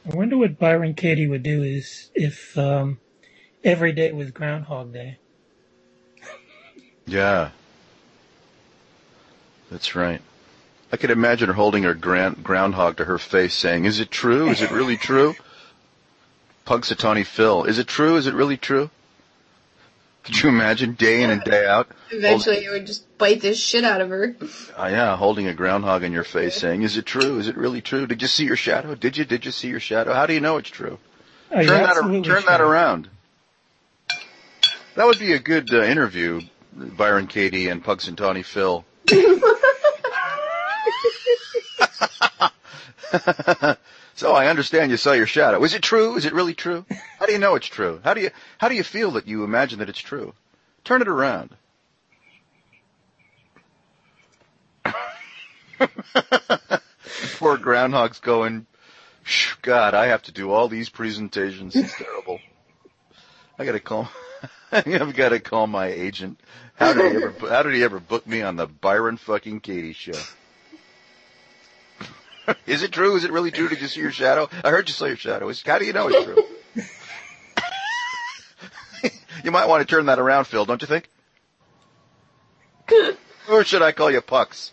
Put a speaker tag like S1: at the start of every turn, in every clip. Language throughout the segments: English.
S1: I wonder what Byron Katie would do is if every day was Groundhog Day.
S2: Yeah, that's right. I could imagine her holding her groundhog to her face saying, "Is it true? Is it really true?" Punxsutawney Phil, is it true? Is it really true? Could you imagine day in and day out?
S3: Eventually you would just bite this shit out of her.
S2: Yeah, holding a groundhog in your face saying, "Is it true? Is it really true? Did you see your shadow? Did you see your shadow? How do you know it's true?" Turn that around. That would be a good interview, Byron Katie and Punxsutawney Phil. So I understand you saw your shadow. Is it true? Is it really true? How do you know it's true? How do you feel that you imagine that it's true? Turn it around. Poor groundhog's going, God, I have to do all these presentations. It's terrible. I've got to call my agent. How did he ever book me on the Byron fucking Katie show? Is it true? Is it really true? Did you see your shadow? I heard you saw your shadow. How do you know it's true? You might want to turn that around, Phil, don't you think? Or should I call you Pucks?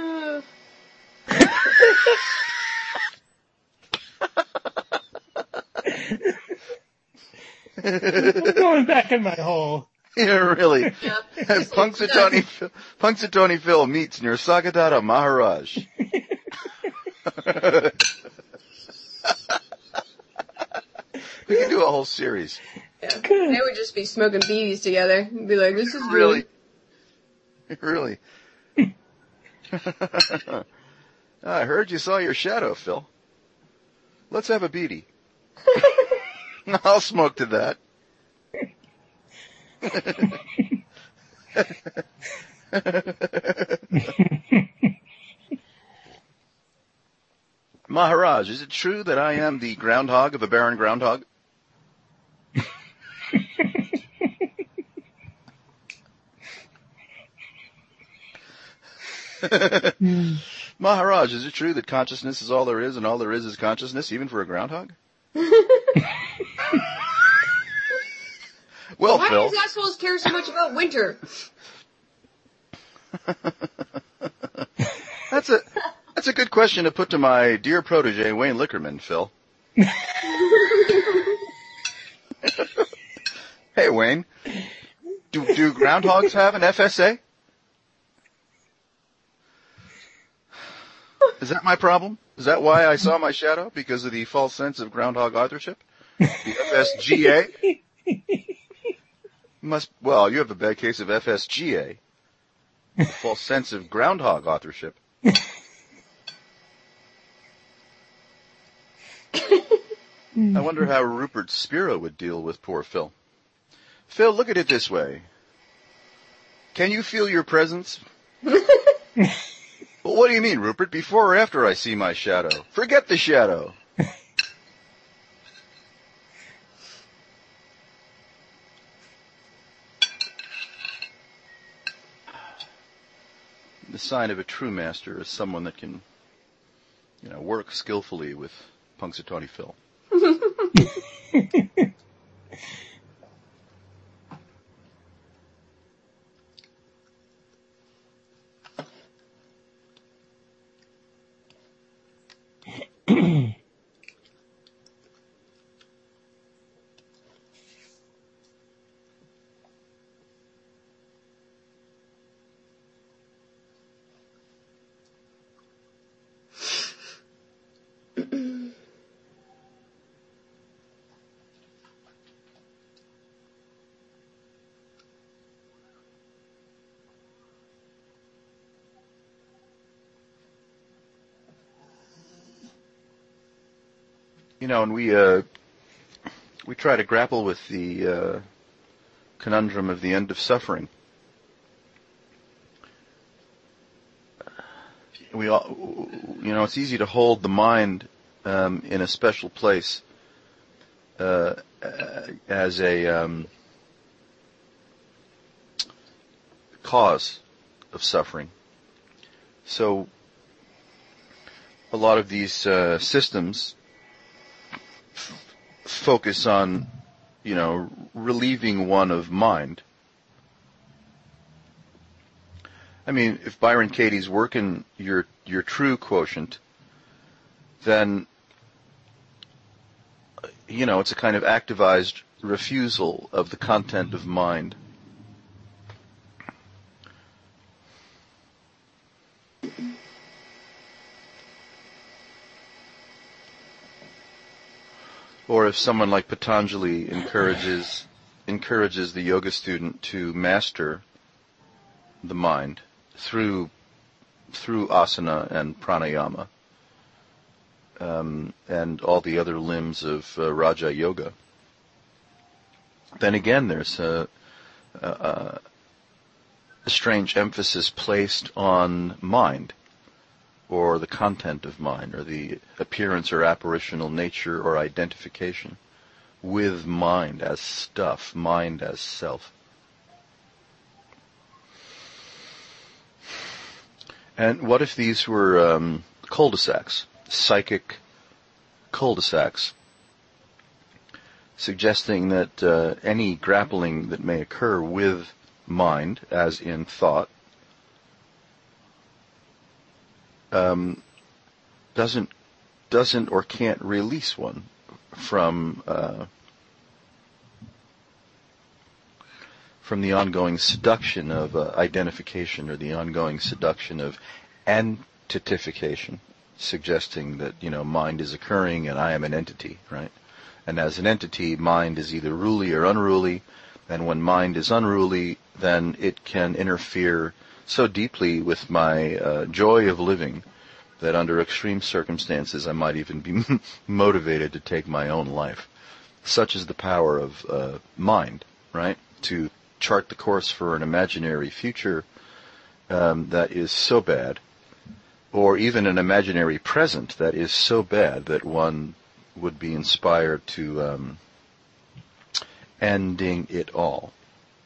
S1: I'm going back in my hole.
S2: Yeah, really. Yeah. Punxsutawney Phil meets near Sagadata Maharaj. We can do a whole series.
S3: Yeah. They would just be smoking bees together and be like, this is
S2: really. I heard you saw your shadow, Phil. Let's have a beady. I'll smoke to that. Maharaj, is it true that I am the groundhog of the Baron Groundhog? Maharaj, is it true that consciousness is all there is and all there is consciousness, even for a groundhog? Well,
S3: why
S2: Phil.
S3: does assholes care so much about winter?
S2: That's a good question to put to my dear protege, Wayne Lickerman, Phil. Hey, Wayne. Do groundhogs have an FSA? Is that my problem? Is that why I saw my shadow? Because of the false sense of groundhog authorship? The FSGA? Well, you have a bad case of FSGA. The false sense of groundhog authorship. I wonder how Rupert Spiro would deal with poor Phil. Phil, look at it this way. Can you feel your presence? Well, what do you mean, Rupert? Before or after I see my shadow? Forget the shadow. The sign of a true master is someone that can, work skillfully with Punxsutawney Phil. And we try to grapple with the conundrum of the end of suffering. We all, it's easy to hold the mind in a special place as a cause of suffering. So a lot of these systems focus on, relieving one of mind. I mean, if Byron Katie's working your true quotient, then, it's a kind of activized refusal of the content of mind. Or if someone like Patanjali encourages the yoga student to master the mind through asana and pranayama, and all the other limbs of Raja Yoga, then again there's a strange emphasis placed on mind, or the content of mind, or the appearance or apparitional nature or identification with mind as stuff, mind as self. And what if these were cul-de-sacs, psychic cul-de-sacs, suggesting that any grappling that may occur with mind, as in thought, doesn't or can't release one from the ongoing seduction of identification, or the ongoing seduction of entitification, suggesting that, mind is occurring and I am an entity, right? And as an entity, mind is either ruly or unruly, and when mind is unruly, then it can interfere so deeply with my joy of living that under extreme circumstances I might even be motivated to take my own life. Such is the power of mind, right? To chart the course for an imaginary future that is so bad, or even an imaginary present that is so bad that one would be inspired to ending it all.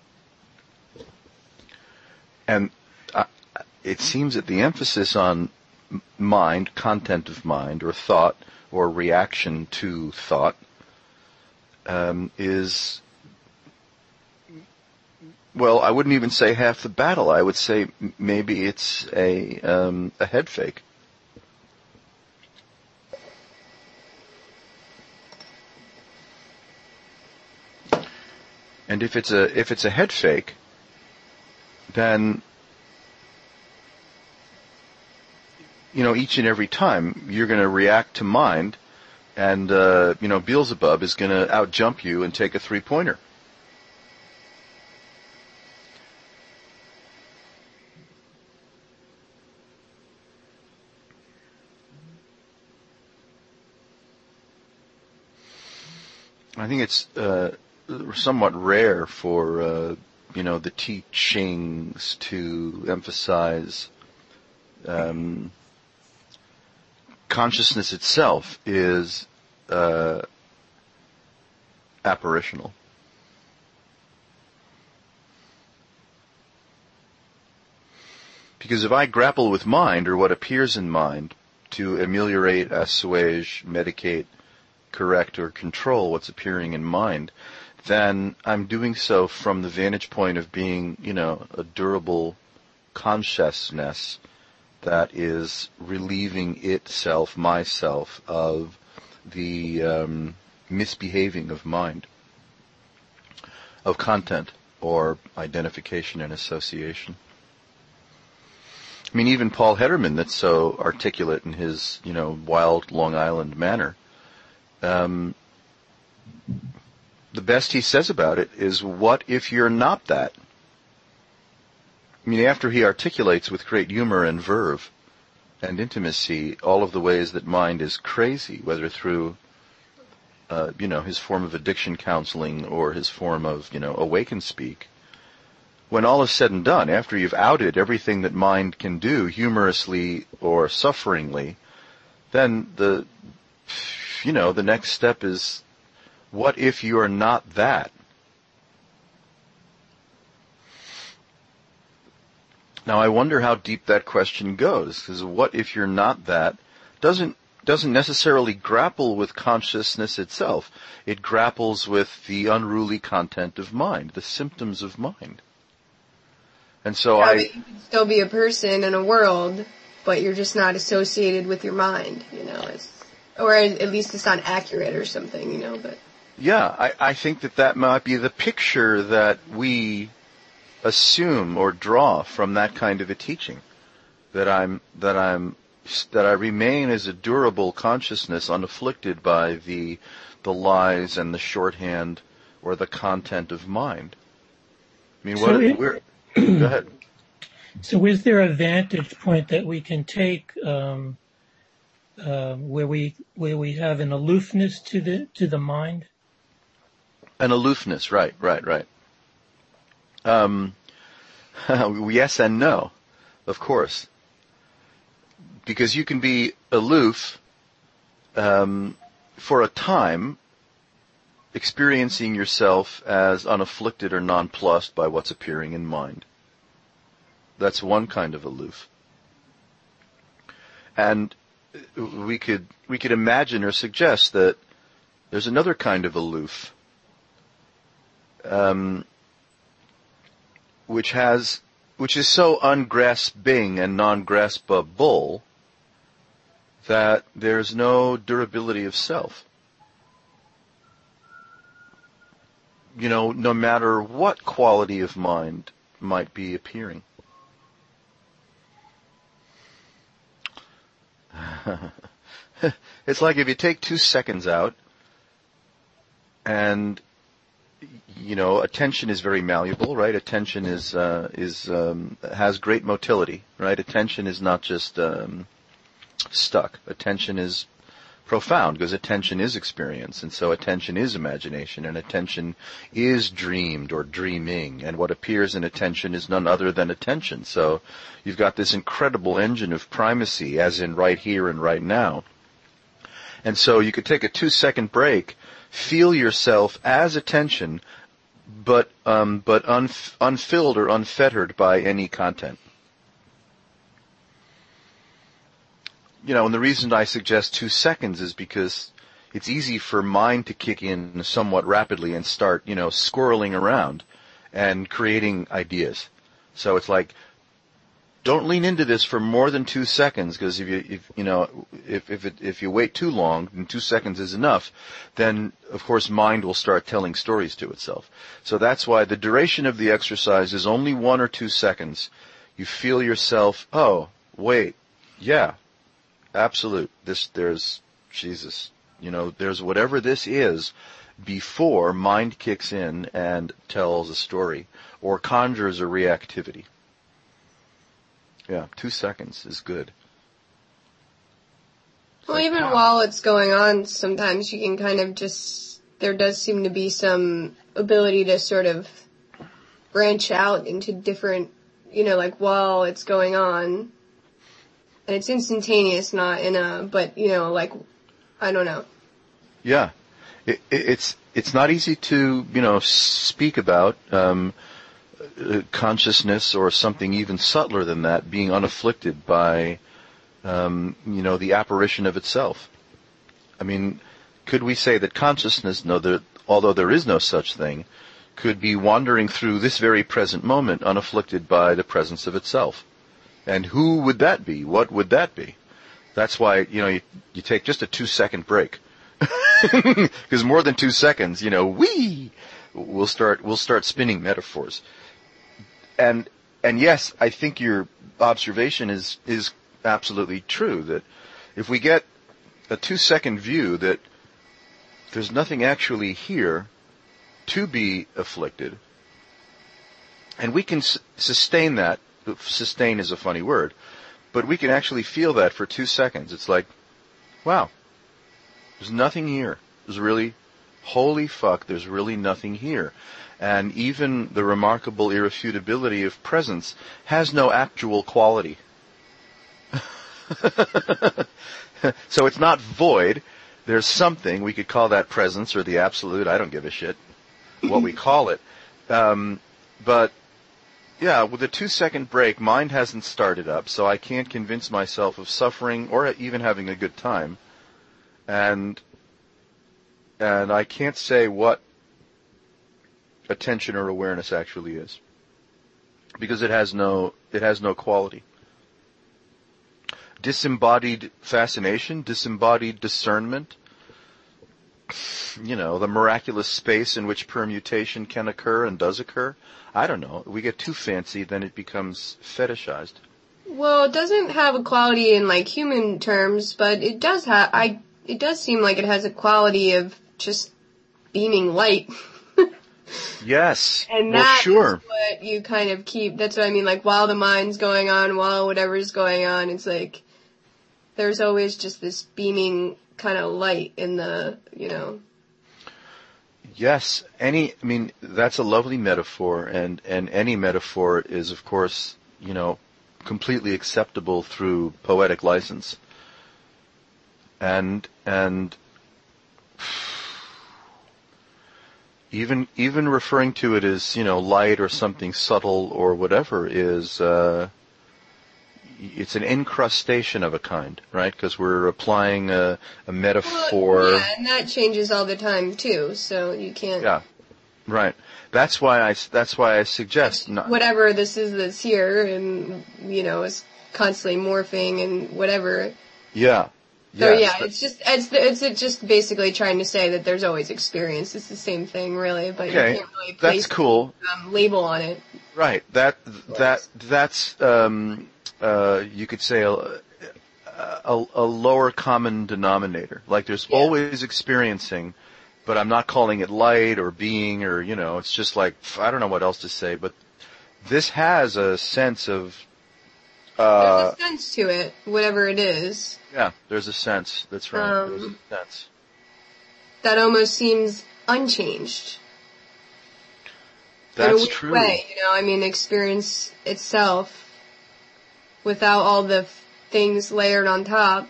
S2: And it seems that the emphasis on mind, content of mind, or thought, or reaction to thought, is, well, I wouldn't even say half the battle. I would say maybe it's a head fake. And if it's a head fake, then each and every time you're going to react to mind, and Beelzebub is going to outjump you and take a 3-pointer. I think it's somewhat rare for the teachings to emphasize consciousness itself is apparitional. Because if I grapple with mind, or what appears in mind, to ameliorate, assuage, medicate, correct, or control what's appearing in mind, then I'm doing so from the vantage point of being, a durable consciousness that is relieving itself, myself, of the misbehaving of mind, of content, or identification and association. I mean, even Paul Hederman, that's so articulate in his, wild Long Island manner, the best he says about it is, what if you're not that? I mean, after he articulates with great humor and verve and intimacy all of the ways that mind is crazy, whether through, his form of addiction counseling or his form of, awaken speak, when all is said and done, after you've outed everything that mind can do humorously or sufferingly, then the next step is, what if you are not that? Now, I wonder how deep that question goes, because what if you're not that doesn't doesn't necessarily grapple with consciousness itself. It grapples with the unruly content of mind, the symptoms of mind. And so
S3: but you can still be a person in a world, but you're just not associated with your mind, or at least it's not accurate or something, but.
S2: Yeah, I think that might be the picture that we assume or draw from that kind of a teaching. That I remain as a durable consciousness, unafflicted by the lies and the shorthand or the content of mind. I mean, go ahead.
S1: So is there a vantage point that we can take where we have an aloofness to the mind?
S2: An aloofness, right. Yes and no, of course. Because you can be aloof for a time, experiencing yourself as unafflicted or nonplussed by what's appearing in mind. That's one kind of aloof. And we could imagine or suggest that there's another kind of aloof, which is so ungrasping and non-graspable that there's no durability of self. No matter what quality of mind might be appearing. It's like if you take 2 seconds out, and attention is very malleable, right? Attention has great motility, right? Attention is not just stuck. Attention is profound, because attention is experience, and so attention is imagination, and attention is dreamed or dreaming, and what appears in attention is none other than attention. So you've got this incredible engine of primacy, as in right here and right now. And so you could take a 2-second break, feel yourself as attention, but unfilled or unfettered by any content. And the reason I suggest 2 seconds is because it's easy for mind to kick in somewhat rapidly and start, squirreling around and creating ideas. So it's like, don't lean into this for more than 2 seconds, because if you wait too long, and 2 seconds is enough, then of course mind will start telling stories to itself. So that's why the duration of the exercise is only 1 or 2 seconds. You feel yourself, oh, wait, yeah, absolute. There's Jesus. There's whatever this is before mind kicks in and tells a story or conjures a reactivity. Yeah, 2 seconds is good.
S3: Well, even while it's going on, sometimes you can kind of there does seem to be some ability to sort of branch out into different, like while it's going on. And it's instantaneous, not but I don't know.
S2: Yeah. It's not easy to, speak about, consciousness or something even subtler than that being unafflicted by, the apparition of itself. I mean, could we say that consciousness, although there is no such thing, could be wandering through this very present moment unafflicted by the presence of itself? And who would that be? What would that be? That's why, you take just a 2-second break. Because more than 2 seconds, we'll start spinning metaphors. And yes, I think your observation is absolutely true, that if we get a 2-second view that there's nothing actually here to be afflicted, and we can sustain that. Sustain is a funny word, but we can actually feel that for 2 seconds. It's like, wow, there's nothing here. Holy fuck, there's really nothing here. And even the remarkable irrefutability of presence has no actual quality. So it's not void. There's something. We could call that presence or the absolute. I don't give a shit what we call it. But yeah, with a 2-second break, mind hasn't started up, so I can't convince myself of suffering or even having a good time. And I can't say what attention or awareness actually is, because it has no quality. Disembodied fascination, disembodied discernment, the miraculous space in which permutation can occur and does occur. I don't know. We get too fancy, then it becomes fetishized.
S3: Well, it doesn't have a quality in like human terms, but it does it does seem like it has a quality of just beaming light.
S2: Yes.
S3: And
S2: well,
S3: that
S2: sure.
S3: is what you kind of keep. That's what I mean. Like while the mind's going on, while whatever's going on, it's like there's always just this beaming kind of light in the,
S2: Yes, that's a lovely metaphor, and any metaphor is, of course, completely acceptable through poetic license. And even referring to it as, light or something subtle or whatever is, it's an incrustation of a kind, right? Because we're applying a metaphor.
S3: Well, yeah, and that changes all the time too, so you can't.
S2: Yeah, right. That's why I suggest
S3: whatever this is that's here, and is constantly morphing and whatever.
S2: Yeah.
S3: So yes, it's just basically trying to say that there's always experience. It's the same thing, really, but
S2: okay.
S3: you can't really place
S2: that's cool.
S3: Label on it.
S2: Right. That's you could say a lower common denominator. Like there's always experiencing, but I'm not calling it light or being or, it's just like, I don't know what else to say, but this has a sense of,
S3: there's a sense to it, whatever it is.
S2: Yeah, there's a sense. That's right. There's a sense.
S3: That almost seems unchanged.
S2: That's
S3: in a
S2: true.
S3: Way, experience itself, without all the things layered on top,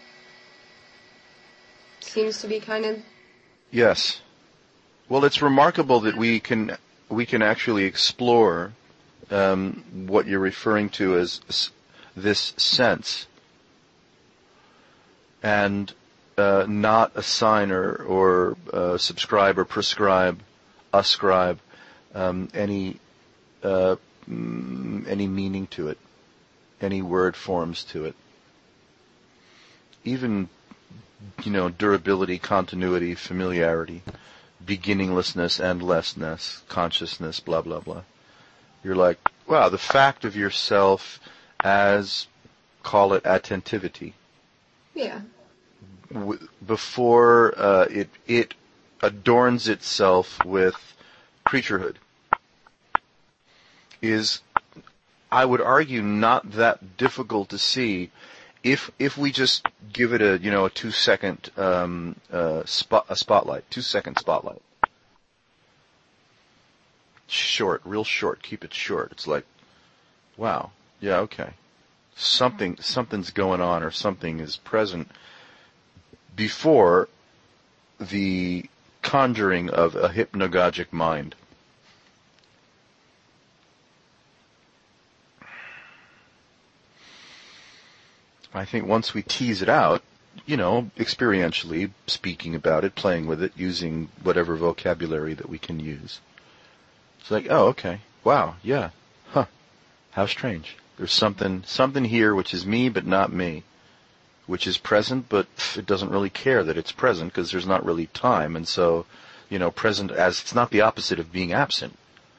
S3: seems to be kind of...
S2: Yes. Well, it's remarkable that we can actually explore what you're referring to as this sense, and not assign or subscribe or prescribe, ascribe any meaning to it, any word forms to it. Even, durability, continuity, familiarity, beginninglessness, endlessness, consciousness, blah, blah, blah. You're like, wow, the fact of yourself as, call it attentivity.
S3: Yeah.
S2: Before it adorns itself with creaturehood is, I would argue, not that difficult to see if we just give it a 2-second spotlight, 2-second spotlight. Short, real short. Keep it short. It's like, wow, yeah, okay. Something's going on, or something is present before the conjuring of a hypnagogic mind. I think once we tease it out, experientially speaking about it, playing with it, using whatever vocabulary that we can use, it's like, oh, okay, wow, yeah, huh, how strange. There's something here which is me but not me, which is present, but it doesn't really care that it's present because there's not really time, and so, present as it's not the opposite of being absent.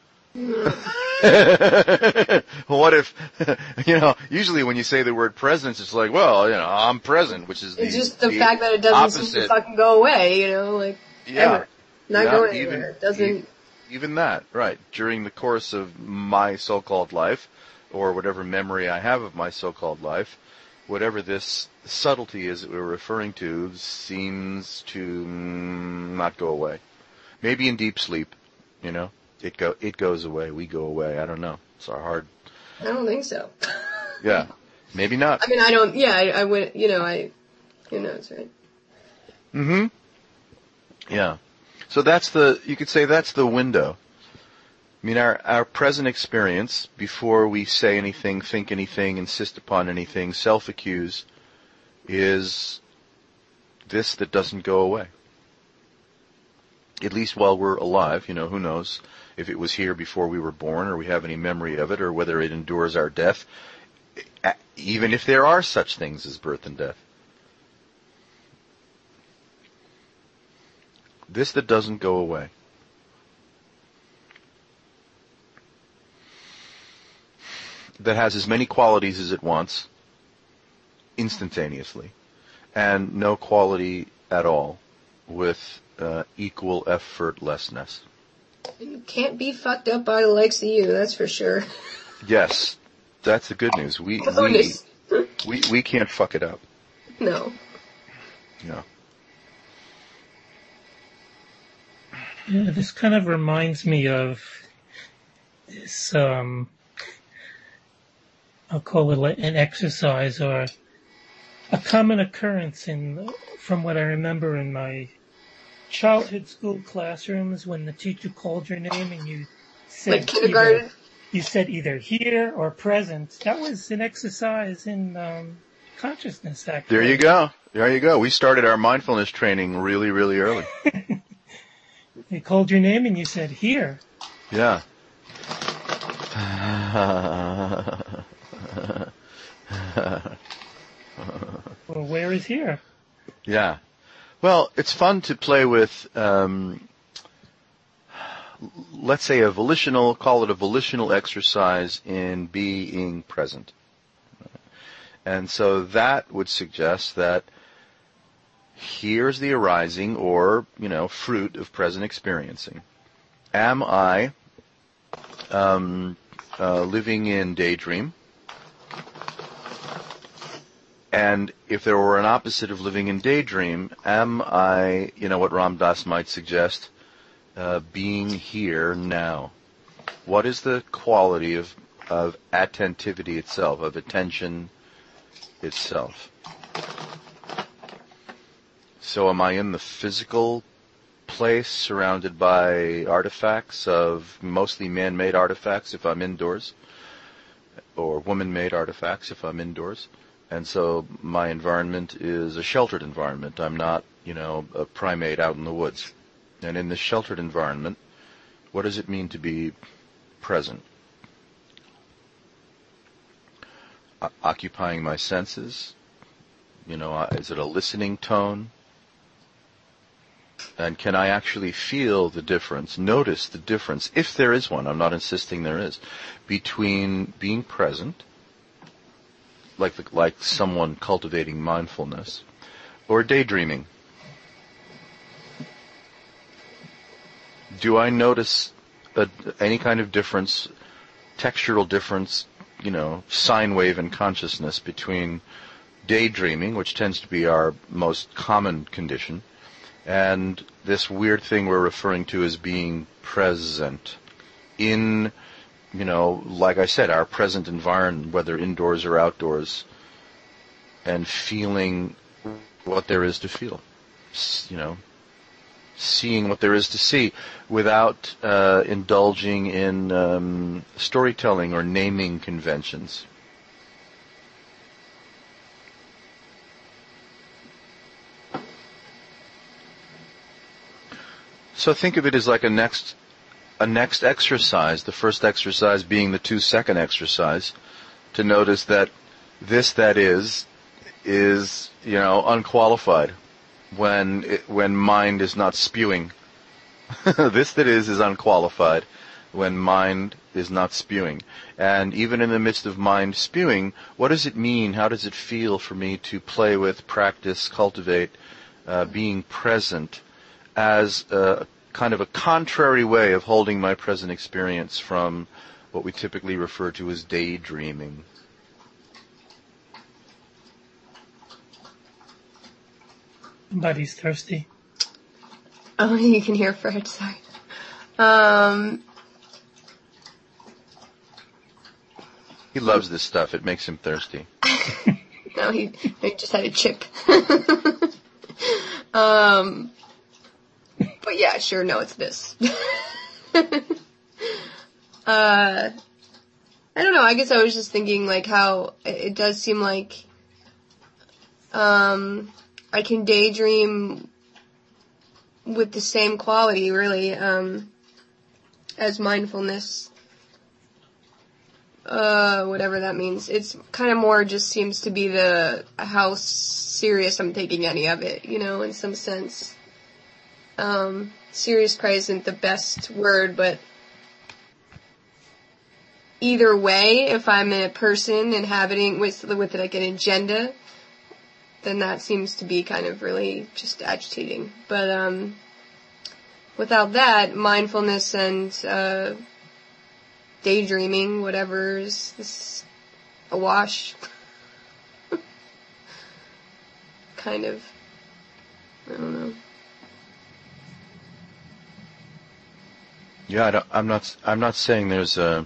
S2: What if, usually when you say the word presence, it's like, well, I'm present, which is
S3: it's just the fact that it doesn't seem to fucking go away, ever. Not going anywhere. It doesn't...
S2: Even that, right. During the course of my so-called life, or whatever memory I have of my so-called life, whatever this subtlety is that we're referring to seems to not go away. Maybe in deep sleep, it goes away, we go away, I don't know. It's our hard...
S3: I don't think so.
S2: Yeah, maybe not.
S3: I don't, I would, who knows, right?
S2: Mm-hmm. Yeah. So you could say that's the window. Our present experience, before we say anything, think anything, insist upon anything, self-accuse, is This that doesn't go away. At least while we're alive, who knows if it was here before we were born or we have any memory of it or whether it endures our death, even if there are such things as birth and death. This that doesn't go away. That has as many qualities as it wants, instantaneously, and no quality at all, with equal effortlessness.
S3: You can't be fucked up by the likes of you, that's for sure.
S2: Yes, that's the good news. We can't fuck it up.
S3: No.
S2: Yeah.
S1: Yeah, this kind of reminds me of this, I'll call it an exercise or a common occurrence from what I remember in my childhood school classrooms when the teacher called your name and you said
S3: like kindergarten.
S1: You said either here or present. That was an exercise in consciousness, actually.
S2: There you go. We started our mindfulness training really, really early.
S1: They called your name and you said here.
S2: Yeah.
S1: Well, where is here?
S2: Yeah. Well, it's fun to play with, let's say call it a volitional exercise in being present. And so that would suggest that here's the arising or, fruit of present experiencing. Am I living in daydream? And if there were an opposite of living in daydream, am I, what Ram Dass might suggest, being here now? What is the quality of attentivity itself, of attention itself? So am I in the physical place surrounded by artifacts of mostly man-made artifacts if I'm indoors, or woman-made artifacts if I'm indoors? And so my environment is a sheltered environment. I'm not, a primate out in the woods. And in this sheltered environment, what does it mean to be present? Occupying my senses? Is it a listening tone? And can I actually feel the difference, notice the difference, if there is one, I'm not insisting there is, between being present, like someone cultivating mindfulness, or daydreaming? Do I notice any kind of difference, textural difference, sine wave in consciousness between daydreaming, which tends to be our most common condition, and this weird thing we're referring to as being present in, like I said, our present environment, whether indoors or outdoors, and feeling what there is to feel, seeing what there is to see without indulging in storytelling or naming conventions. So think of it as like a next exercise, the first exercise being the 2-second exercise, to notice that this that is unqualified when mind is not spewing. This that is unqualified when mind is not spewing. And even in the midst of mind spewing, what does it mean? How does it feel for me to play with, practice, cultivate being present as a kind of a contrary way of holding my present experience from what we typically refer to as daydreaming?
S1: Somebody's thirsty.
S3: Oh, you can hear Fred, sorry.
S2: He loves this stuff. It makes him thirsty.
S3: No, he just had a chip. But yeah, sure, no, it's this. I don't know, I guess I was just thinking, how it does seem like, I can daydream with the same quality, really, as mindfulness. Whatever that means. It's kind of more just seems to be how serious I'm taking any of it, in some sense. Serious probably isn't the best word, but either way, if I'm a person inhabiting with like an agenda, then that seems to be kind of really just agitating. But, without that, mindfulness and, daydreaming, whatever, is a wash. Kind of. I don't know.
S2: Yeah, I'm not saying there's a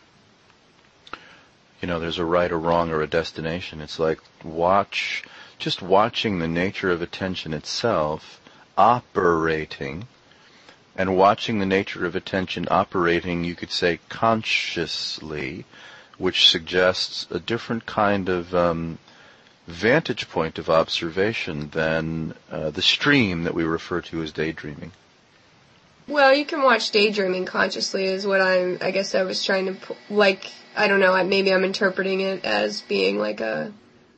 S2: right or wrong or a destination. It's like just watching the nature of attention itself operating, and watching the nature of attention operating, you could say consciously, which suggests a different kind of vantage point of observation than the stream that we refer to as daydreaming.
S3: Well, you can watch daydreaming consciously is what I guess I was trying to, I don't know, maybe I'm interpreting it as being like in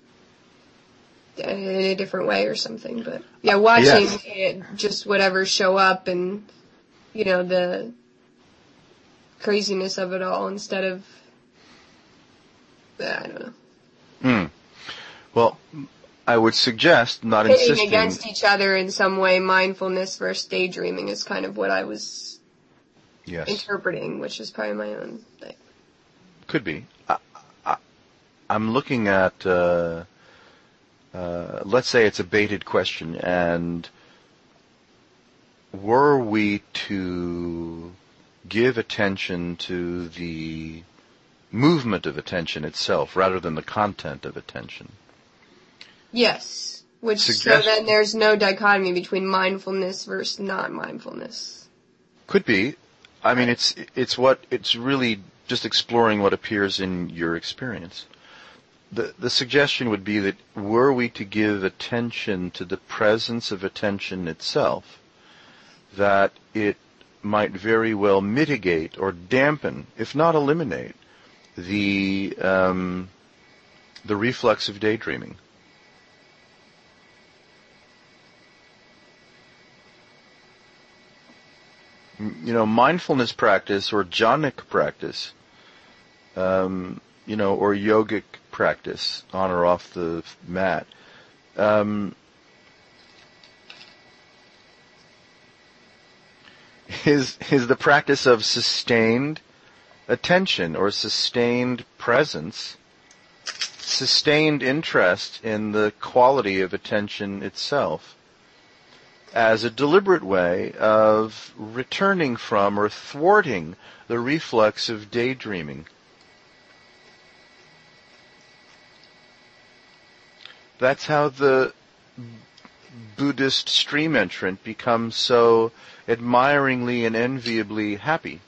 S3: a different way or something, but yeah, watching it, just whatever show up and, the craziness of it all instead of, I don't know.
S2: Well, I would suggest not insisting.
S3: Pitting against each other in some way, mindfulness versus daydreaming is kind of what I was interpreting, which is probably my own thing.
S2: Could be. I'm looking at, let's say it's a baited question, and were we to give attention to the movement of attention itself rather than the content of attention?
S3: Yes. So then there's no dichotomy between mindfulness versus non-mindfulness.
S2: Could be. I mean, it's really just exploring what appears in your experience. The suggestion would be that were we to give attention to the presence of attention itself, that it might very well mitigate or dampen, if not eliminate, the reflex of daydreaming. Mindfulness practice or jhanic practice, or yogic practice on or off the mat, is the practice of sustained attention or sustained presence, sustained interest in the quality of attention itself, as a deliberate way of returning from or thwarting the reflex of daydreaming. That's how the Buddhist stream entrant becomes so admiringly and enviably happy.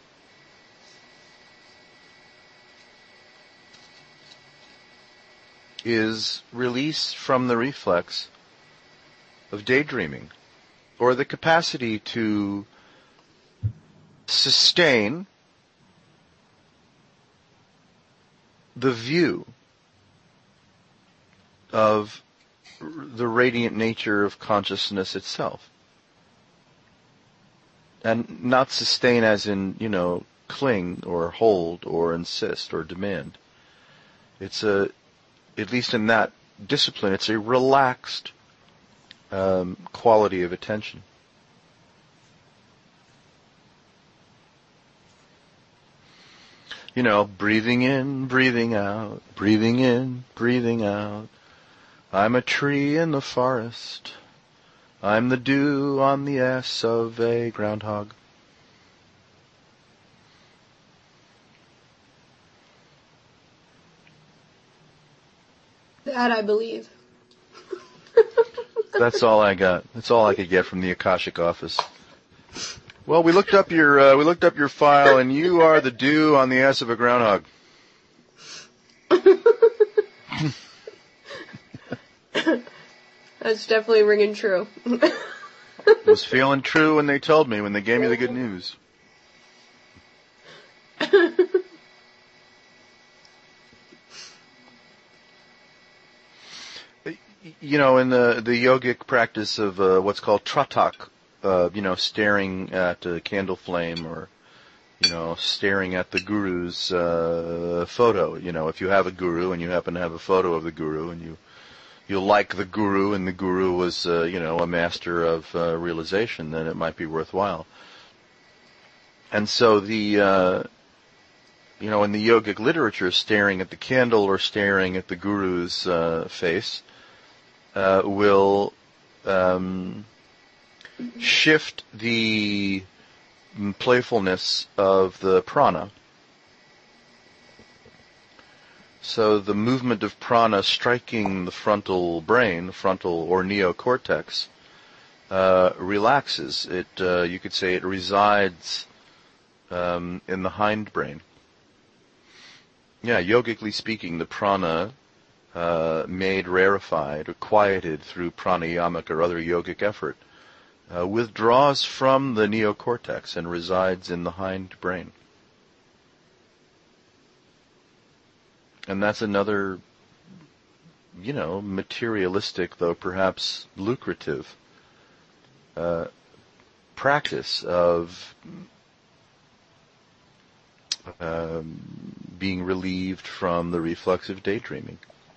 S2: Is release from the reflex of daydreaming, or the capacity to sustain the view of the radiant nature of consciousness itself. And not sustain as in, cling or hold or insist or demand. It's at least in that discipline, it's a relaxed quality of attention. Breathing in, breathing out, breathing in, breathing out. I'm a tree in the forest. I'm the dew on the ass of a groundhog.
S3: That I believe.
S2: That's all I got. That's all I could get from the Akashic office. Well, we looked up your file, and you are the dew on the ass of a groundhog.
S3: That's definitely ringing true.
S2: Was feeling true when they told me, when they gave me the good news. You know, in the yogic practice of what's called tratak, you know, staring at a candle flame or, you know, staring at the guru's photo. You know, if you have a guru and you happen to have a photo of the guru and you like the guru and the guru was, you know, a master of realization, then it might be worthwhile. And so the, you know, in the yogic literature, staring at the candle or staring at the guru's face will shift the playfulness of the prana. So the movement of prana striking the frontal brain, frontal or neocortex, relaxes. It, you could say it resides in the hindbrain. Yeah, yogically speaking, the prana made rarefied or quieted through pranayama or other yogic effort withdraws from the neocortex and resides in the hindbrain. And that's another, you know, materialistic, though perhaps lucrative, practice of being relieved from the reflexive daydreaming.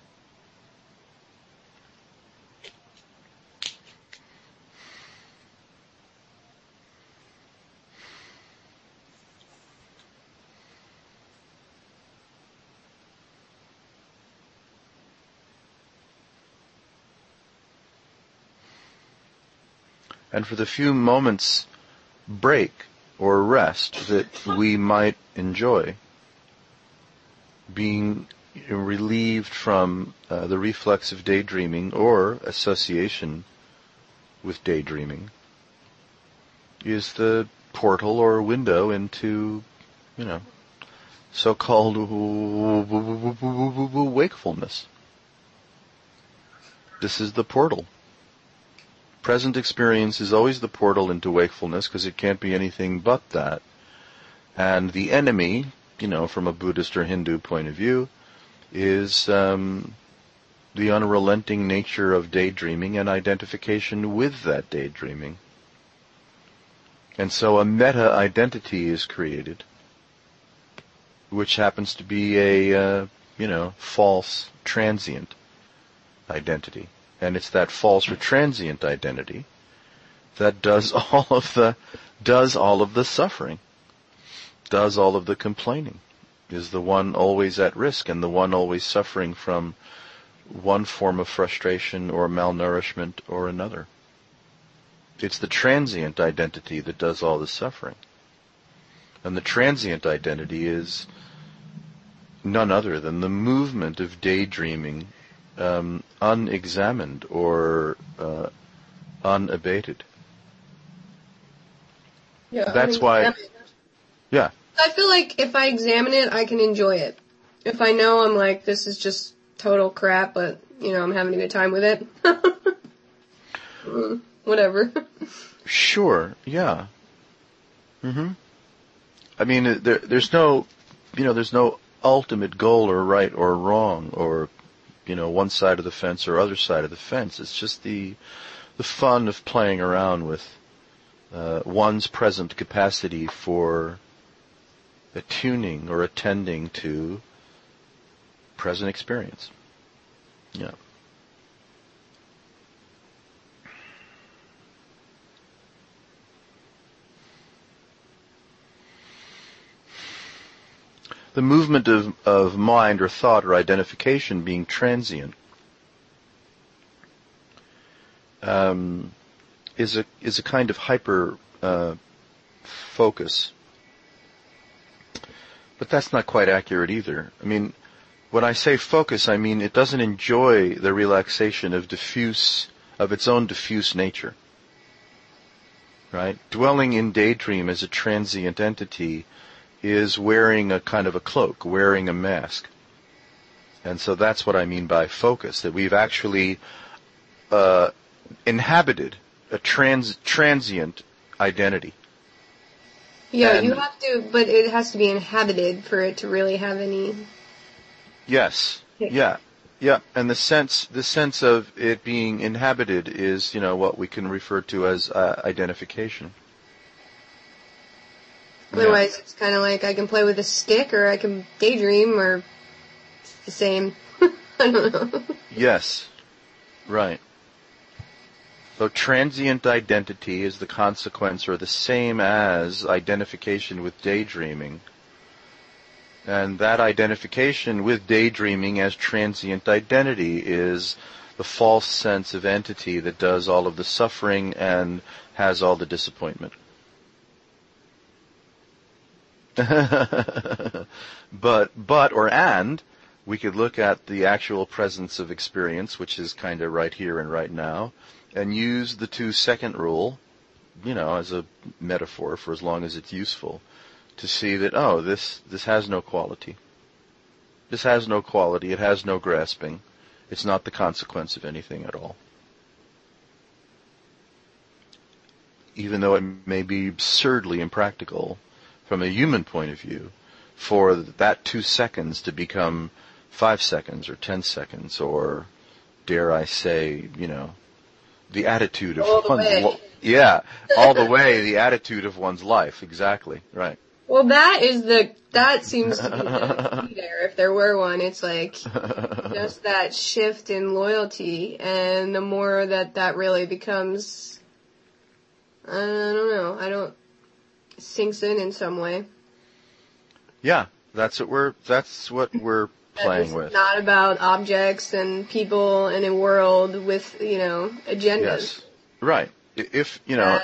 S2: And for the few moments break or rest that we might enjoy, being relieved from the reflexive daydreaming or association with daydreaming is the portal or window into, you know, so-called wakefulness. This is the portal. Present experience is always the portal into wakefulness because it can't be anything but that. And the enemy, you know, from a Buddhist or Hindu point of view, is the unrelenting nature of daydreaming and identification with that daydreaming. And so a meta-identity is created, which happens to be a, you know, false, transient identity. And it's that false or transient identity that does all of the suffering, does all of the complaining, is the one always at risk and the one always suffering from one form of frustration or malnourishment or another. It's the transient identity that does all the suffering. And the transient identity is none other than the movement of daydreaming unexamined or unabated.
S3: Yeah,
S2: that's why. Yeah.
S3: I feel like if I examine it, I can enjoy it. If I know I'm like, this is just total crap, but, you know, I'm having a good time with it. Whatever.
S2: Sure, yeah. I mean, there's no, you know, there's no ultimate goal or right or wrong or, you know, one side of the fence or other side of the fence. It's just the fun of playing around with one's present capacity for attuning or attending to present experience. Yeah. The movement of mind or thought or identification being transient is a kind of hyper focus. But that's not quite accurate either. I mean, when I say focus, I mean it doesn't enjoy the relaxation of its own diffuse nature. Right? Dwelling in daydream as a transient entity is wearing a kind of a cloak, wearing a mask. And so that's what I mean by focus, that we've actually inhabited a transient identity.
S3: Yeah, and you have to, but it has to be inhabited for it to really have any.
S2: Yes. Yeah. Yeah. And the sense of it being inhabited is, what we can refer to as identification.
S3: Otherwise, it's kind of like I can play with a stick, or I can daydream, or it's the same. I don't know.
S2: Yes. Right. So transient identity is the consequence or the same as identification with daydreaming. And that identification with daydreaming as transient identity is the false sense of entity that does all of the suffering and has all the disappointment. But we could look at the actual presence of experience, which is kind of right here and right now, and use the 2-second rule, as a metaphor for as long as it's useful, to see that, this has no quality. This has no quality. It has no grasping. It's not the consequence of anything at all. Even though it may be absurdly impractical from a human point of view for that 2 seconds to become 5 seconds or 10 seconds or, dare I say, the attitude of one's all the way the attitude of one's life. Exactly. Right.
S3: Well, that seems to be the key there. If there were one, it's like just that shift in loyalty, and the more that really becomes, I don't know, sinks in some way.
S2: Yeah, that's what we're playing with.
S3: It's not about objects and people in a world with, agendas.
S2: Yes. Right. If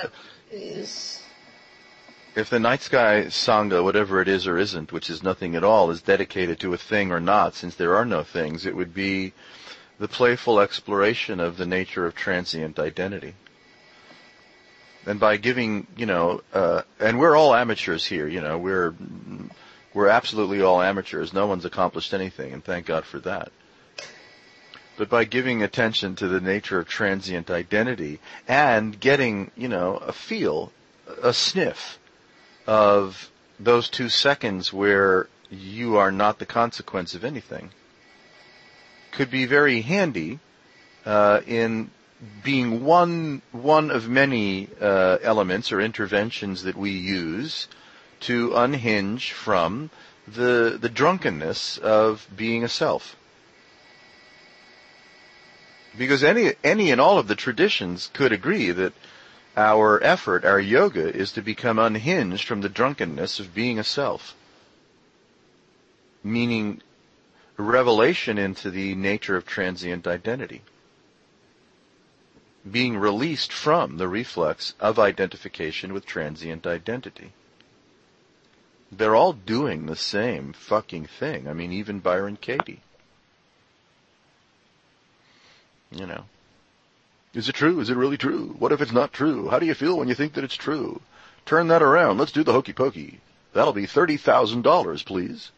S2: the night sky sangha, whatever it is or isn't, which is nothing at all, is dedicated to a thing or not, since there are no things, it would be the playful exploration of the nature of transient identity. And by giving, and we're all amateurs here, we're absolutely all amateurs. No one's accomplished anything, and thank God for that. But by giving attention to the nature of transient identity and getting, a feel, a sniff of those 2 seconds where you are not the consequence of anything, could be very handy in being one of many elements or interventions that we use to unhinge from the drunkenness of being a self. Because any and all of the traditions could agree that our effort, our yoga, is to become unhinged from the drunkenness of being a self. Meaning revelation into the nature of transient identity. Being released from the reflex of identification with transient identity. They're all doing the same fucking thing. I mean, even Byron Katie. Is it true? Is it really true? What if it's not true? How do you feel when you think that it's true? Turn that around. Let's do the hokey pokey. That'll be $30,000, please.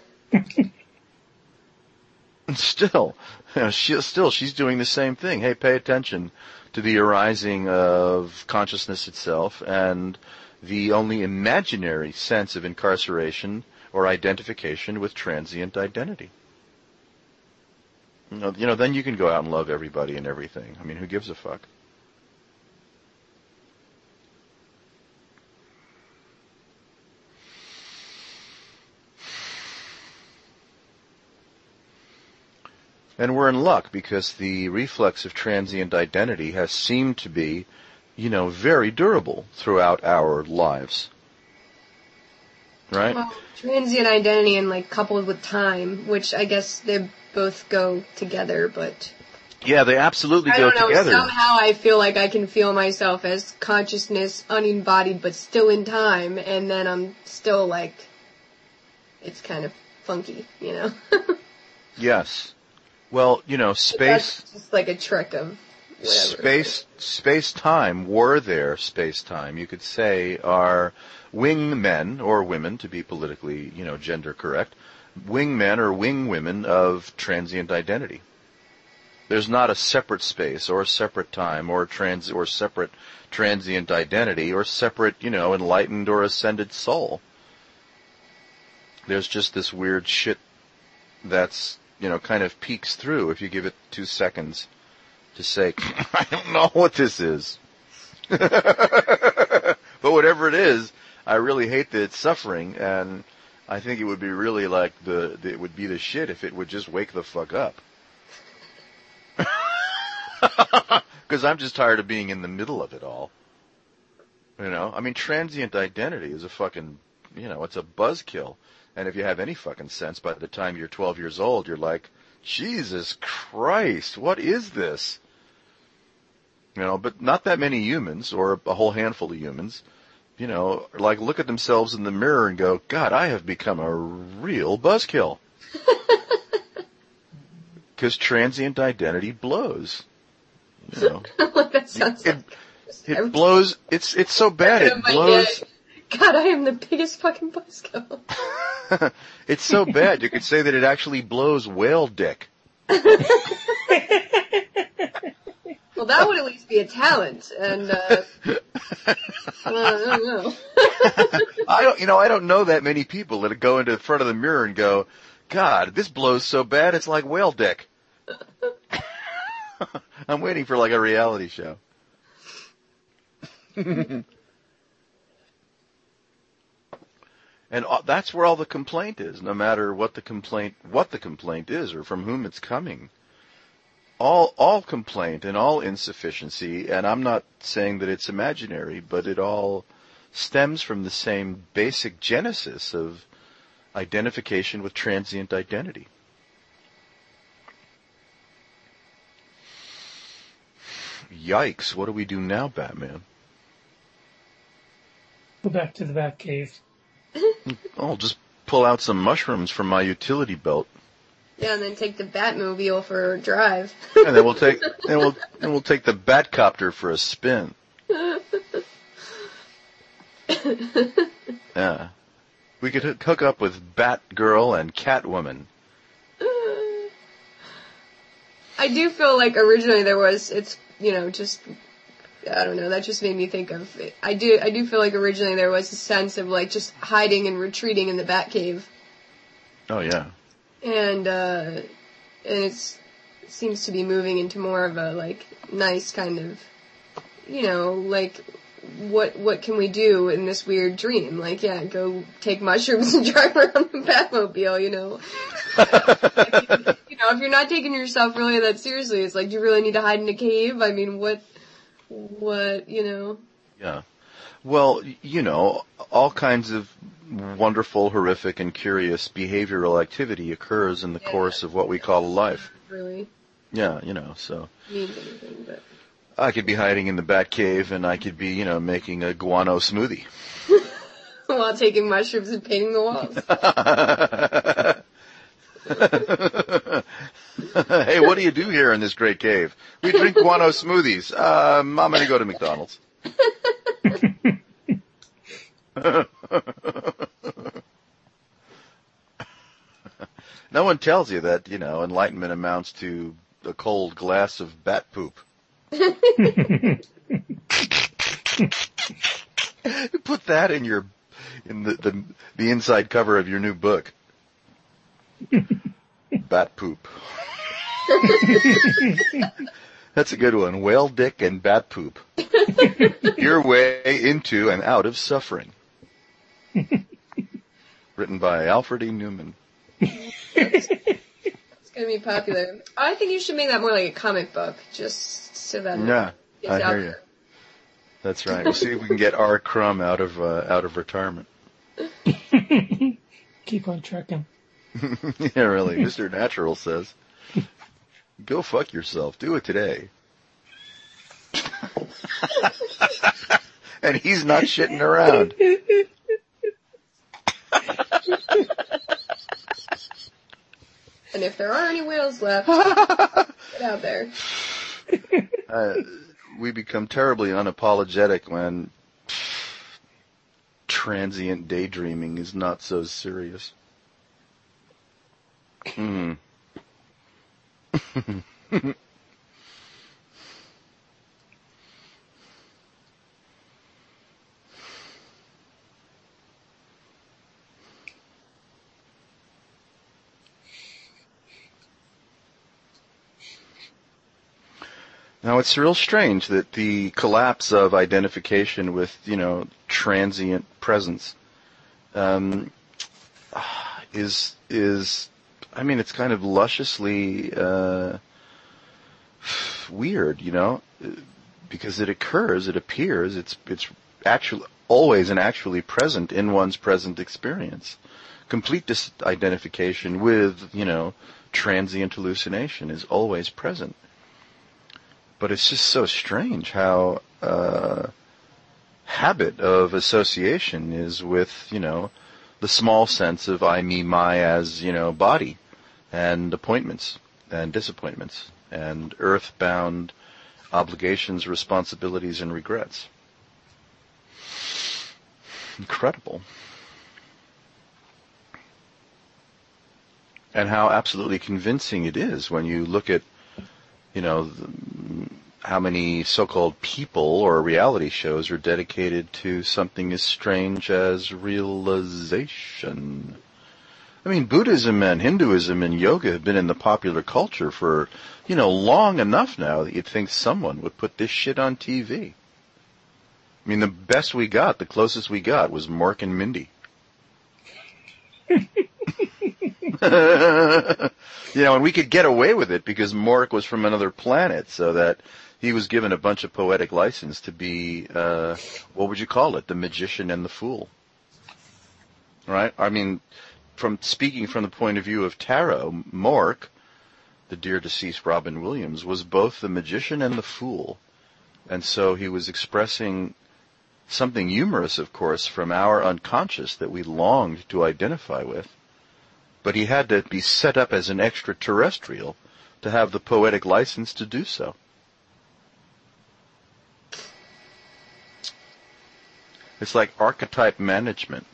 S2: And still, she's doing the same thing. Hey, pay attention to the arising of consciousness itself and the only imaginary sense of incarceration or identification with transient identity. Then you can go out and love everybody and everything. I mean, who gives a fuck? And we're in luck because the reflex of transient identity has seemed to be, very durable throughout our lives. Right?
S3: Well, transient identity and coupled with time, which I guess they both go together, but
S2: yeah, they absolutely go together.
S3: Somehow I feel like I can feel myself as consciousness, unembodied, but still in time, and then I'm still it's kind of funky,
S2: Yes. Well, space.
S3: That's just like a trick of whatever.
S2: Space-time, space-time, you could say, are wing men or women, to be politically, gender correct, wing men or wing women of transient identity. There's not a separate space or a separate time or separate transient identity or separate, enlightened or ascended soul. There's just this weird shit that's, kind of peeks through if you give it 2 seconds to say, I don't know what this is. But whatever it is, I really hate that it's suffering, and I think it would be really it would be the shit if it would just wake the fuck up. Because I'm just tired of being in the middle of it all. Transient identity is a fucking, it's a buzzkill. And if you have any fucking sense, by the time you're 12 years old, you're like, Jesus Christ, what is this? But not that many humans, or a whole handful of humans, look at themselves in the mirror and go, God, I have become a real buzzkill. Because transient identity blows.
S3: That sounds
S2: it blows. It's so bad. It blows.
S3: God, I am the biggest fucking buzzkill.
S2: It's so bad. You could say that it actually blows whale dick.
S3: Well, that would at least be a talent, and I don't know.
S2: I don't know that many people that go into the front of the mirror and go, God, this blows so bad, it's like whale dick. I'm waiting for a reality show. And that's where all the complaint is, no matter what the complaint is or from whom it's coming. All complaint and all insufficiency, and I'm not saying that it's imaginary, but it all stems from the same basic genesis of identification with transient identity. Yikes, what do we do now, Batman?
S1: Go back to the Batcave.
S2: I'll just pull out some mushrooms from my utility belt.
S3: Yeah, and then take the Batmobile for a drive.
S2: And then we'll take the Batcopter for a spin. Yeah. We could hook up with Batgirl and Catwoman.
S3: I do feel like originally I don't know, that just made me think of it. I do feel like originally there was a sense of just hiding and retreating in the Batcave.
S2: Oh yeah.
S3: And it seems to be moving into more of a nice kind of, what can we do in this weird dream? Go take mushrooms and drive around the Batmobile, if you're not taking yourself really that seriously, it's do you really need to hide in a cave? I mean, what,
S2: Yeah. Well, all kinds of wonderful, horrific, and curious behavioral activity occurs in the course of what we call a life.
S3: Really?
S2: Yeah, so.
S3: Means anything, but.
S2: I could be hiding in the Batcave, and I could be, making a guano smoothie.
S3: While taking mushrooms and painting the walls.
S2: Hey, what do you do here in this great cave? We drink guano smoothies. I'm going to go to McDonald's. No one tells you that, enlightenment amounts to a cold glass of bat poop. Put that in the inside cover of your new book. Bat poop. That's a good one. Whale dick and bat poop. Your way into and out of suffering. Written by Alfred E. Newman.
S3: It's going to be popular. I think you should make that more like a comic book, just so that it's
S2: I
S3: out
S2: hear you. That's right. We'll see if we can get R. Crumb out of retirement.
S1: Keep on trucking.
S2: Yeah, really. Mr. Natural says, go fuck yourself. Do it today. And he's not shitting around.
S3: And if there are any whales left, get out there.
S2: We become terribly unapologetic when transient daydreaming is not so serious. Now, it's real strange that the collapse of identification with, transient presence is it's kind of lusciously weird, because it occurs, it appears, it's actually always and actually present in one's present experience. Complete disidentification with, transient hallucination is always present. But it's just so strange how habit of association is with, the small sense of I, me, my as, body and appointments and disappointments and earthbound obligations, responsibilities, and regrets. Incredible. And how absolutely convincing it is when you look at, how many so-called people or reality shows are dedicated to something as strange as realization. Buddhism and Hinduism and yoga have been in the popular culture for, long enough now that you'd think someone would put this shit on TV. The best we got, the closest we got was Mork and Mindy. And we could get away with it because Mork was from another planet, so that he was given a bunch of poetic license to be, what would you call it? The magician and the fool. Right? From speaking from the point of view of tarot, Mork, the dear deceased Robin Williams, was both the magician and the fool. And so he was expressing something humorous, of course, from our unconscious that we longed to identify with. But he had to be set up as an extraterrestrial to have the poetic license to do so. It's like archetype management.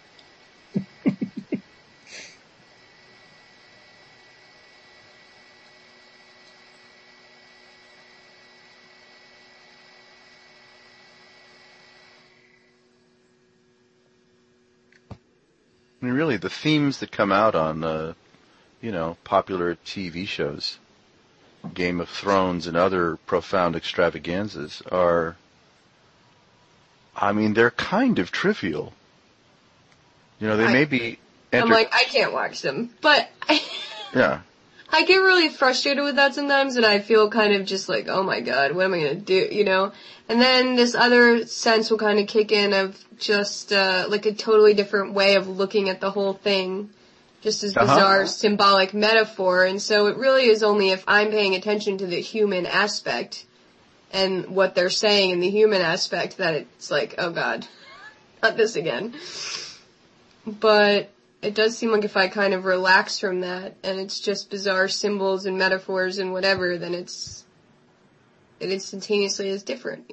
S2: Really, the themes that come out on, popular TV shows, Game of Thrones and other profound extravaganzas are, they're kind of trivial. They may be...
S3: I'm like, I can't watch them. But
S2: yeah.
S3: I get really frustrated with that sometimes, and I feel kind of just like, oh my god, what am I going to do, And then this other sense will kind of kick in of just, like a totally different way of looking at the whole thing. Just this bizarre symbolic metaphor. And so it really is only if I'm paying attention to the human aspect and what they're saying in the human aspect that it's like, oh god, not this again. But it does seem like if I kind of relax from that and it's just bizarre symbols and metaphors and whatever, then it instantaneously is different,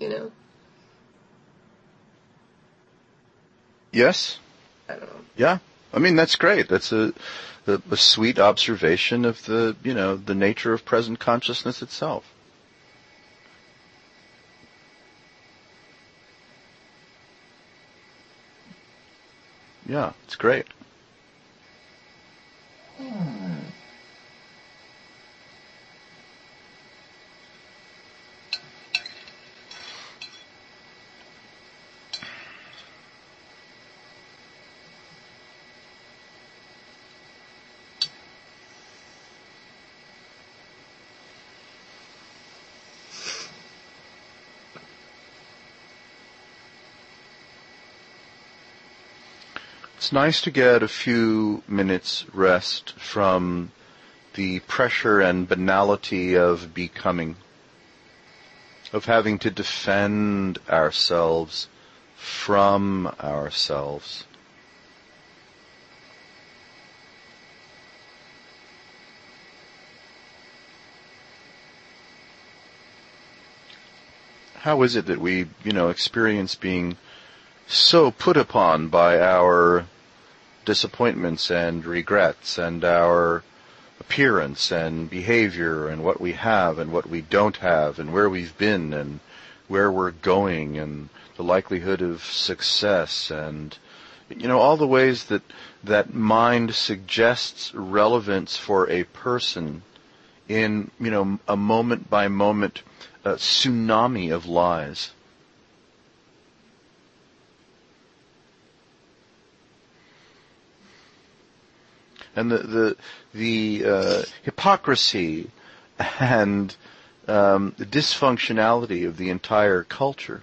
S2: Yes.
S3: I don't know.
S2: Yeah. That's great. That's a sweet observation of the, the nature of present consciousness itself. Yeah, it's great. It's nice to get a few minutes rest from the pressure and banality of becoming, of having to defend ourselves from ourselves. How is it that we, experience being so put upon by our disappointments and regrets and our appearance and behavior and what we have and what we don't have and where we've been and where we're going and the likelihood of success and, all the ways that mind suggests relevance for a person in, a moment by moment tsunami of lies. And the hypocrisy and the dysfunctionality of the entire culture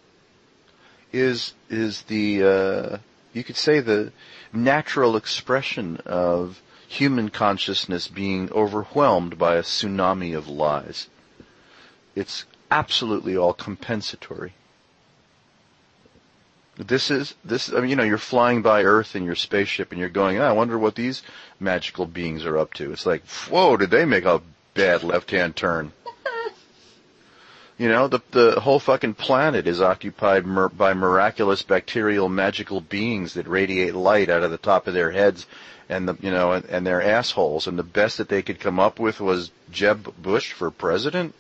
S2: is the you could say the natural expression of human consciousness being overwhelmed by a tsunami of lies. It's absolutely all compensatory. This, I mean, you're flying by Earth in your spaceship and you're going, I wonder what these magical beings are up to. It's like, whoa, did they make a bad left-hand turn? The whole fucking planet is occupied by miraculous bacterial magical beings that radiate light out of the top of their heads and and their assholes. And the best that they could come up with was Jeb Bush for president.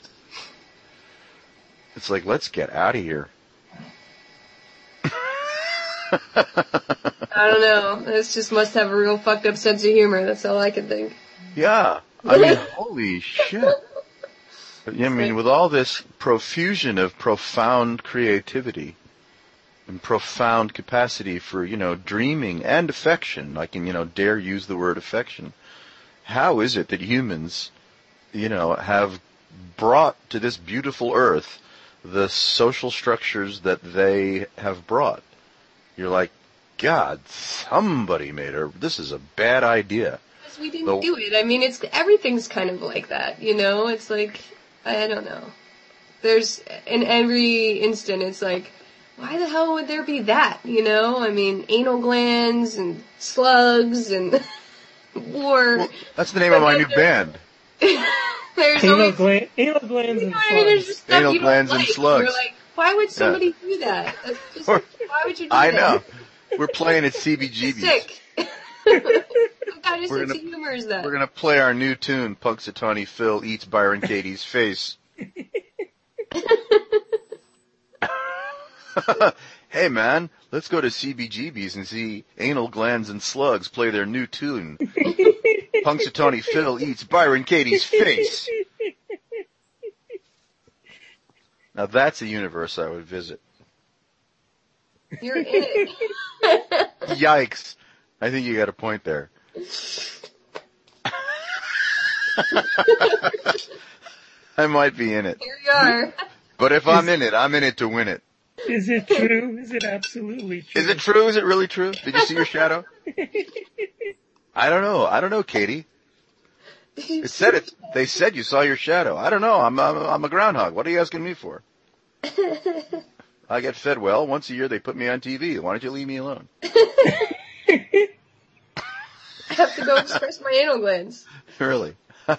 S2: It's like, let's get out of here.
S3: I don't know. This just must have a real fucked up sense of humor. That's all I can think.
S2: Yeah. I mean, holy shit. I mean, with all this profusion of profound creativity and profound capacity for, dreaming and affection, I can, dare use the word affection, how is it that humans, have brought to this beautiful earth the social structures that they have brought? You're like, God, somebody made her. This is a bad idea.
S3: Because we didn't do it. I mean, everything's kind of like that, It's like, I don't know. There's, in every instant, it's like, why the hell would there be that, I mean, anal glands and slugs and war.
S2: Well, that's the name of my new band.
S3: There's
S1: anal glands and slugs.
S3: I mean, there's just stuff
S2: anal
S3: you don't
S2: glands
S3: like.
S2: and slugs.
S3: You're like, why would somebody do that? That's just, why would you do that?
S2: I know. We're playing at CBGB's.
S3: Sick. What kind of sense of humor is that?
S2: We're going to play our new tune, Punxsutawney Phil Eats Byron Katie's Face. Hey man, let's go to CBGB's and see Anal Glands and Slugs play their new tune. Punxsutawney Phil Eats Byron Katie's Face. Now that's a universe I would visit.
S3: You're in it.
S2: Yikes. I think you got a point there. I might be in it.
S3: Here you are.
S2: But if I'm in it to win it.
S1: Is it true? Is it absolutely true?
S2: Is it true? Is it really true? Did you see your shadow? I don't know, Katie. They said you saw your shadow. I don't know. I'm a groundhog. What are you asking me for? I get fed well. Once a year they put me on TV. Why don't you leave me alone?
S3: I have to go express my anal glands.
S2: Really?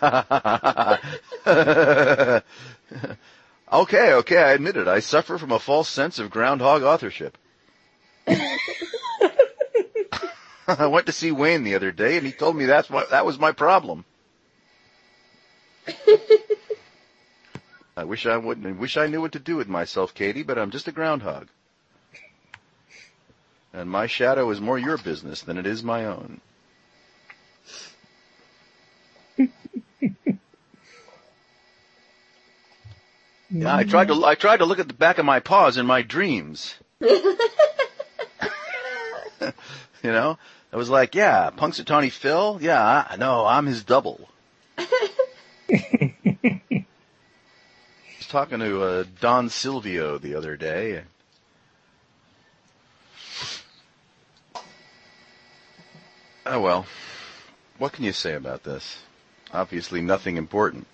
S2: Okay, I admit it. I suffer from a false sense of groundhog authorship. I went to see Wayne the other day, and he told me that was my problem. I wish I wouldn't. I wish I knew what to do with myself, Katie, but I'm just a groundhog. And my shadow is more your business than it is my own. Yeah, I tried to look at the back of my paws in my dreams. I was like, yeah, Punxsutawney Phil? Yeah, I'm his double. I was talking to Don Silvio the other day. Oh well, what can you say about this? Obviously nothing important.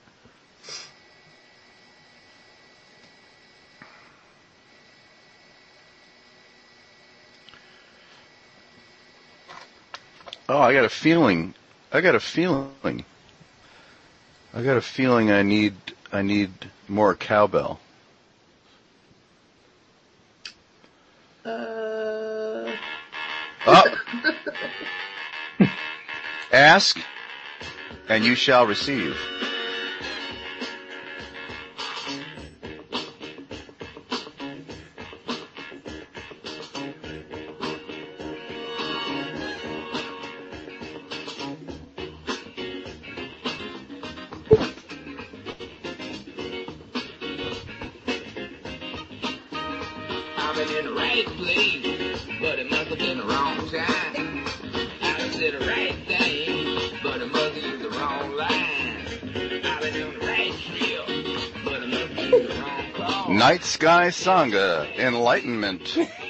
S2: Oh, I got a feeling I need more cowbell. Ask, and you shall receive. I've been in the right place, but it must have been the wrong time. I said the right thing, but it must have been the wrong line. I've been on the right trail, but it must have been the wrong call. Night Sky Sangha, Enlightenment.